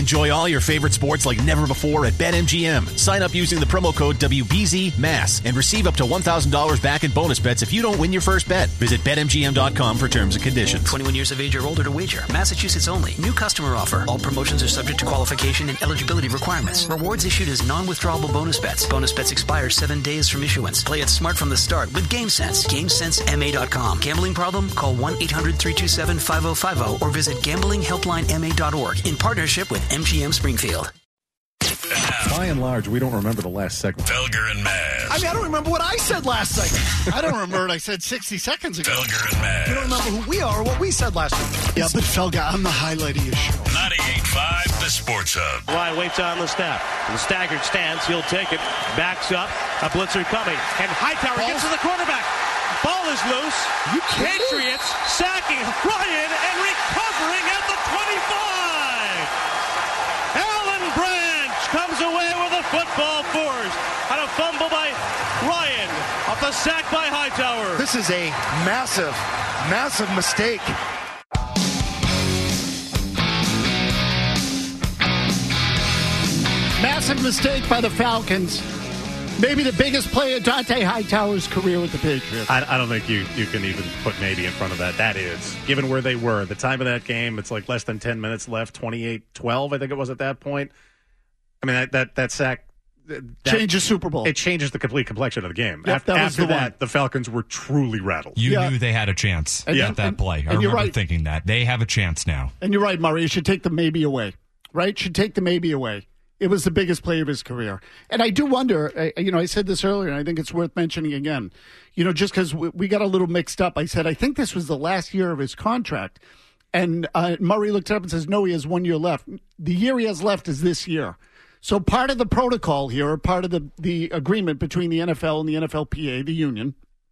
Enjoy all your favorite sports like never before at BetMGM. Sign up using the promo code WBZMASS and receive up to $1,000 back in bonus bets if you don't win your first bet. Visit BetMGM.com for terms and conditions. 21 years of age or older to wager. Massachusetts only. New customer offer. All promotions are subject to qualification and eligibility requirements. Rewards issued as non-withdrawable bonus bets. Bonus bets expire 7 days from issuance. Play it smart from the start with GameSense. GameSenseMA.com. Gambling problem? Call 1-800-327-5050 or visit gamblinghelplinema.org in partnership with MGM Springfield. By and large, we don't remember the last segment. Felger and Maz. I don't remember what I said last segment. I don't remember what I said 60 seconds ago. Felger and Maz. You don't remember who we are or what we said last week. Yeah, but Felger, I'm the highlight of your show. 98.5, the Sports Hub. Ryan waits on the snap. In the staggered stance, he'll take it. Backs up. A blitzer coming. And Hightower gets to the quarterback. Ball is loose. You kidding? Patriots sacking Ryan and recovering at the 25. Alan Branch comes away with a football force. On a fumble by Ryan. Off the sack by Hightower. This is a massive, massive mistake. Massive mistake by the Falcons. Maybe the biggest play of Dante Hightower's career with the Patriots. I don't think you can even put maybe in front of that. That is, given where they were, the time of that game, it's like less than 10 minutes left, 28-12, I think it was at that point. I mean, that sack... changes Super Bowl. It changes the complete complexion of the game. Yep, after that, the Falcons were truly rattled. You knew they had a chance at that play. I remember thinking that. They have a chance now. And you're right, Murray. You should take the maybe away. Right? Should take the maybe away. It was the biggest play of his career. And I do wonder, I said this earlier, and I think it's worth mentioning again. Just because we got a little mixed up, I said, I think this was the last year of his contract. And Murray looked up and says, no, he has 1 year left. The year he has left is this year. So part of the protocol here, or part of the agreement between the NFL and the NFLPA, the union,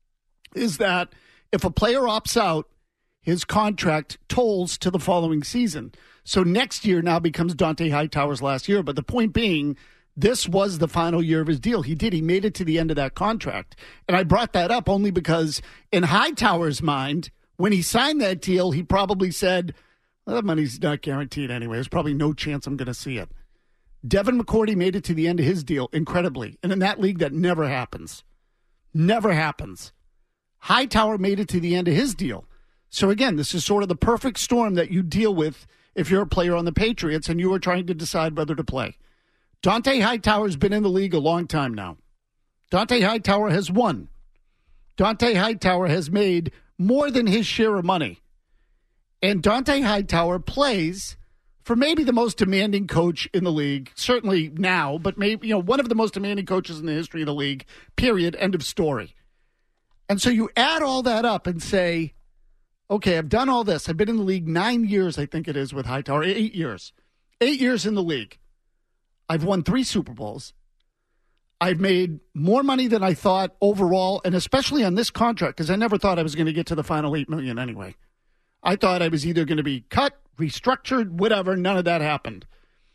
is that if a player opts out, his contract tolls to the following season. So next year now becomes Dante Hightower's last year. But the point being, this was the final year of his deal. He made it to the end of that contract. And I brought that up only because in Hightower's mind, when he signed that deal, he probably said, well, that money's not guaranteed anyway. There's probably no chance I'm going to see it. Devin McCourty made it to the end of his deal, incredibly. And in that league, that never happens. Never happens. Hightower made it to the end of his deal. So again, this is sort of the perfect storm that you deal with if you're a player on the Patriots and you are trying to decide whether to play. Dante Hightower's been in the league a long time now. Dante Hightower has won. Dante Hightower has made more than his share of money. And Dante Hightower plays for maybe the most demanding coach in the league, certainly now, but maybe one of the most demanding coaches in the history of the league, period, end of story. And so you add all that up and say, okay, I've done all this. I've been in the league 9 years, I think it is, with Hightower. 8 years. 8 years in the league. I've won 3 Super Bowls. I've made more money than I thought overall, and especially on this contract, because I never thought I was going to get to the final $8 million anyway. I thought I was either going to be cut, restructured, whatever. None of that happened.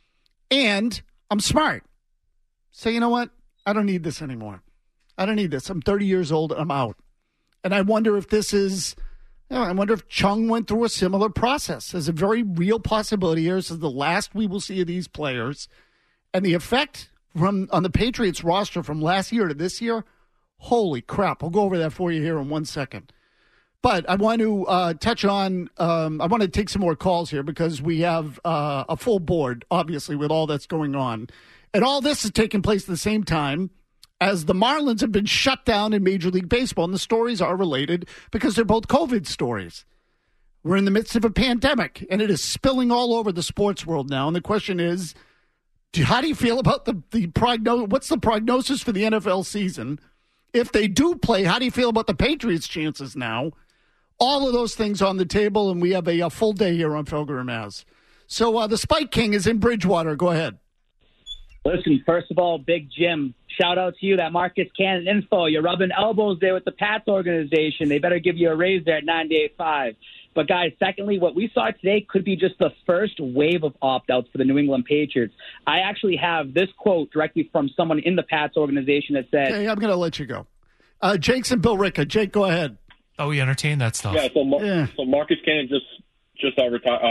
And I'm smart. So you know what? I don't need this anymore. I don't need this. I'm 30 years old. I'm out. And I wonder if this is... I wonder if Chung went through a similar process. There's a very real possibility here. This is the last we will see of these players. And the effect on the Patriots roster from last year to this year, holy crap. I'll go over that for you here in 1 second. But I want to touch on, I want to take some more calls here because we have a full board, obviously, with all that's going on. And all this is taking place at the same time as the Marlins have been shut down in Major League Baseball. And the stories are related because they're both COVID stories. We're in the midst of a pandemic, and it is spilling all over the sports world now. And the question is, how do you feel about the prognosis? What's the prognosis for the NFL season? If they do play, how do you feel about the Patriots' chances now? All of those things on the table, and we have a full day here on Felger and Maz. So the Spike King is in Bridgewater. Go ahead. Listen, first of all, Big Jim, shout out to you, that Marcus Cannon info. You're rubbing elbows there with the Pats organization. They better give you a raise there at 98.5. But, guys, secondly, what we saw today could be just the first wave of opt-outs for the New England Patriots. I actually have this quote directly from someone in the Pats organization that said... Okay, I'm going to let you go. Jake's and Bill Ricka. Jake, go ahead. Oh, we entertain that stuff. Yeah, so Marcus Cannon just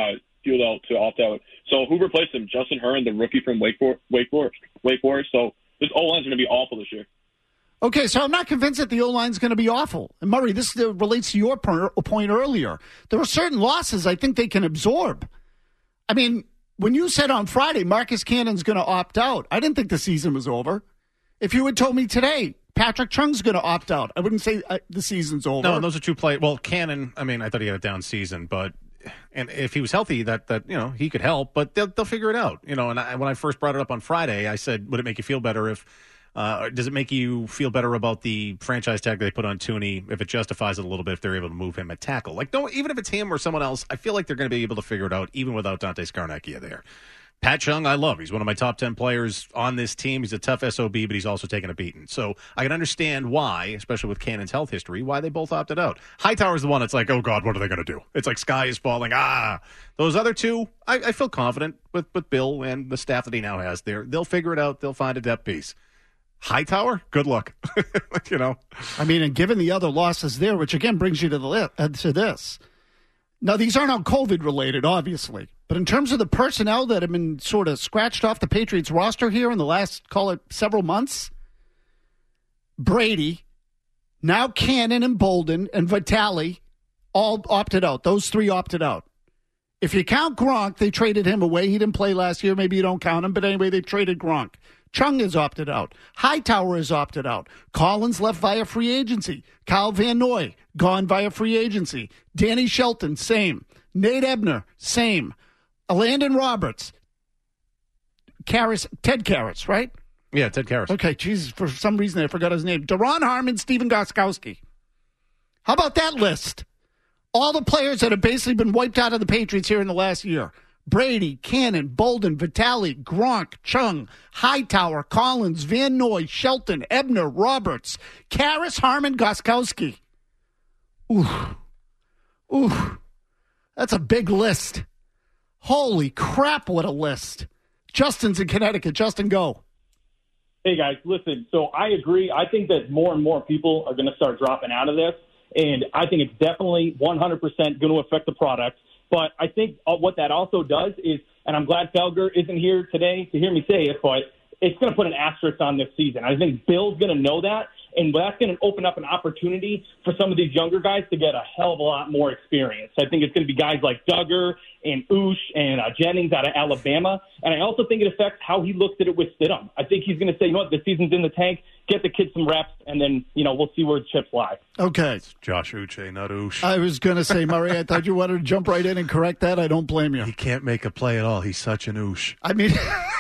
field out to opt out. So who replaced him? Justin Hearn, the rookie from Wake Forest. So this O-line's going to be awful this year. Okay, so I'm not convinced that the O-line's going to be awful. And Murray, this relates to your point earlier. There are certain losses I think they can absorb. I mean, when you said on Friday Marcus Cannon's going to opt out, I didn't think the season was over. If you had told me today Patrick Chung's going to opt out, I wouldn't say the season's over. No, and those are two players. Well, Cannon, I mean, I thought he had a down season, but and if he was healthy, that he could help, but they'll figure it out. And when I first brought it up on Friday, I said, would it make you feel better if does it make you feel better about the franchise tag they put on Tooney if it justifies it a little bit if they're able to move him at tackle? Like, no, even if it's him or someone else, I feel like they're going to be able to figure it out even without Dante Scarnecchia there. Pat Chung, I love. He's one of my top 10 players on this team. He's a tough SOB, but he's also taken a beating. So I can understand why, especially with Cannon's health history, why they both opted out. Hightower's the one that's like, oh, God, what are they going to do? It's like sky is falling. Those other two, I feel confident with Bill and the staff that he now has there. They'll figure it out. They'll find a depth piece. Hightower, good luck. I mean, and given the other losses there, which again brings you to this. Now, these aren't all COVID related, obviously. But in terms of the personnel that have been sort of scratched off the Patriots roster here in the last, call it, several months, Brady, now Cannon and Bolden and Vitale all opted out. Those three opted out. If you count Gronk, they traded him away. He didn't play last year. Maybe you don't count him. But anyway, they traded Gronk. Chung has opted out. Hightower has opted out. Collins left via free agency. Kyle Van Noy, gone via free agency. Danny Shelton, same. Nate Ebner, same. Landon Roberts. Ted Karras, right? Yeah, Ted Karras. Okay, Jesus, for some reason I forgot his name. Daron Harmon, Steven Gostkowski. How about that list? All the players that have basically been wiped out of the Patriots here in the last year. Brady, Cannon, Bolden, Vitale, Gronk, Chung, Hightower, Collins, Van Noy, Shelton, Ebner, Roberts, Karras, Harmon, Gostkowski. Ooh. That's a big list. Holy crap, what a list. Justin's in Connecticut. Justin, go. Hey, guys, listen, so I agree. I think that more and more people are going to start dropping out of this, and I think it's definitely 100% going to affect the product. But I think what that also does is, and I'm glad Felger isn't here today to hear me say it, but it's going to put an asterisk on this season. I think Bill's going to know that, and that's going to open up an opportunity for some of these younger guys to get a hell of a lot more experience. I think it's going to be guys like Duggar and Oosh and Jennings out of Alabama. And I also think it affects how he looks at it with Stidham. I think he's going to say, you know what, the season's in the tank, get the kids some reps, and then, we'll see where the chips lie. Okay. It's Josh Uche, not Oosh. I was going to say, Murray, I thought you wanted to jump right in and correct that. I don't blame you. He can't make a play at all. He's such an Oosh. I mean...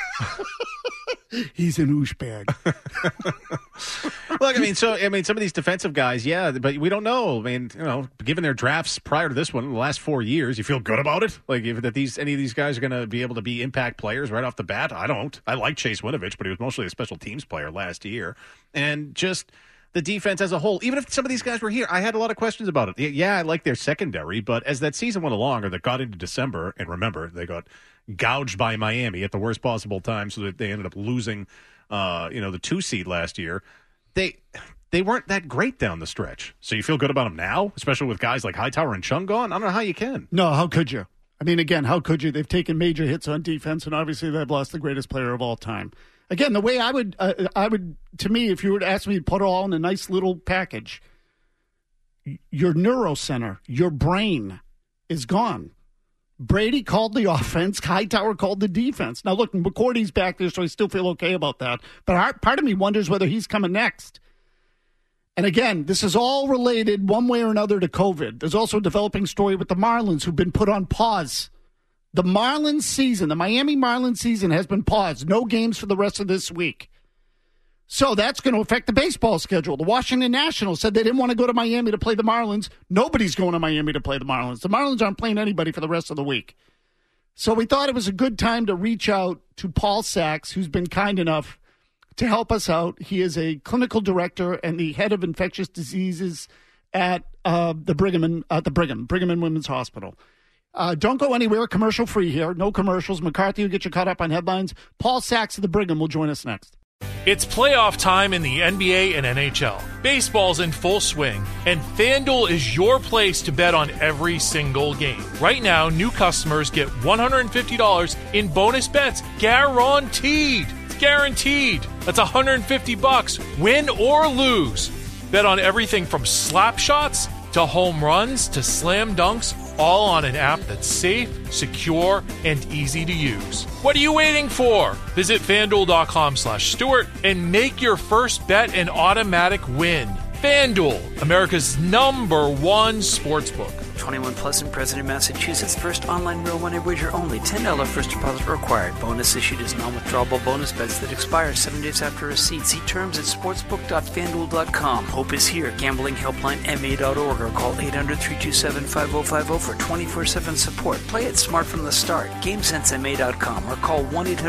He's an oosh bag. Look, some of these defensive guys, yeah, but we don't know. Given their drafts prior to this one, in the last 4 years, you feel good about it? Like, any of these guys are going to be able to be impact players right off the bat? I don't. I like Chase Winovich, but he was mostly a special teams player last year. And just the defense as a whole, even if some of these guys were here, I had a lot of questions about it. Yeah, I like their secondary, but as that season went along, or that got into December, and remember, they got gouged by Miami at the worst possible time, so that they ended up losing, the 2 seed last year. They weren't that great down the stretch. So you feel good about them now, especially with guys like Hightower and Chung gone? I don't know how you can. No, how could you? Again, how could you? They've taken major hits on defense, and obviously they've lost the greatest player of all time. Again, the way I would, to me, if you were to ask me to put it all in a nice little package, your neurocenter, your brain is gone. Brady called the offense. Hightower called the defense. Now, look, McCourty's back there, so I still feel okay about that. But part of me wonders whether he's coming next. And again, this is all related one way or another to COVID. There's also a developing story with the Marlins who've been put on pause. The Marlins season, the Miami Marlins season has been paused. No games for the rest of this week. So that's going to affect the baseball schedule. The Washington Nationals said they didn't want to go to Miami to play the Marlins. Nobody's going to Miami to play the Marlins. The Marlins aren't playing anybody for the rest of the week. So we thought it was a good time to reach out to Paul Sachs, who's been kind enough to help us out. He is a clinical director and the head of infectious diseases at the Brigham and Women's Hospital. Don't go anywhere. Commercial free here. No commercials. McCarthy will get you caught up on headlines. Paul Sachs of the Brigham will join us next. It's playoff time in the NBA and NHL. Baseball's in full swing, and FanDuel is your place to bet on every single game. Right now, new customers get $150 in bonus bets guaranteed. It's guaranteed. That's $150, win or lose. Bet on everything from slap shots to home runs to slam dunks, all on an app that's safe, secure, and easy to use. What are you waiting for? Visit FanDuel.com/Stewart and make your first bet an automatic win. FanDuel, America's #1 sportsbook. 21 plus and present in Massachusetts. First online real money wager only. $10 first deposit required. Bonus issued as non-withdrawable bonus bets that expire 7 days after receipt. See terms at sportsbook.fanduel.com. Hope is here. Gambling helpline MA.org or call 800-327-5050 for 24/7 support. Play it smart from the start. GameSenseMA.com or call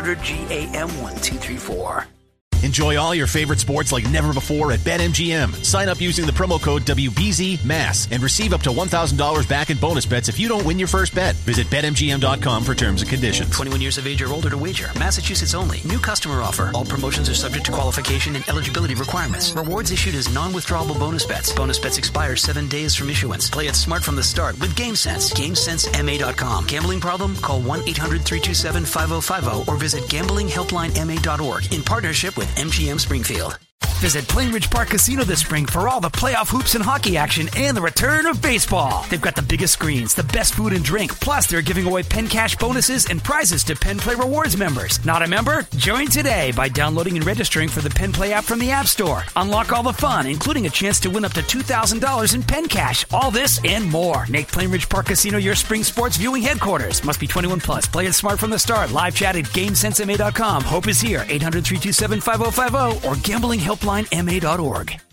1-800-GAM-1234. Enjoy all your favorite sports like never before at BetMGM. Sign up using the promo code WBZMASS and receive up to $1,000 back in bonus bets if you don't win your first bet. Visit BetMGM.com for terms and conditions. 21 years of age or older to wager. Massachusetts only. New customer offer. All promotions are subject to qualification and eligibility requirements. Rewards issued as non-withdrawable bonus bets. Bonus bets expire 7 days from issuance. Play it smart from the start with GameSense. GameSenseMA.com. Gambling problem? Call 1-800-327-5050 or visit gamblinghelplinema.org in partnership with MGM Springfield. Visit Plainridge Park Casino this spring for all the playoff hoops and hockey action and the return of baseball. They've got the biggest screens, the best food and drink, plus they're giving away Penn Cash bonuses and prizes to Penn Play Rewards members. Not a member? Join today by downloading and registering for the Penn Play app from the App Store. Unlock all the fun, including a chance to win up to $2,000 in Penn Cash. All this and more. Make Plainridge Park Casino your spring sports viewing headquarters. Must be 21 plus. Play it smart from the start. Live chat at GameSenseMA.com. Hope is here. 800-327-5050 or gamblinghelplinema.org.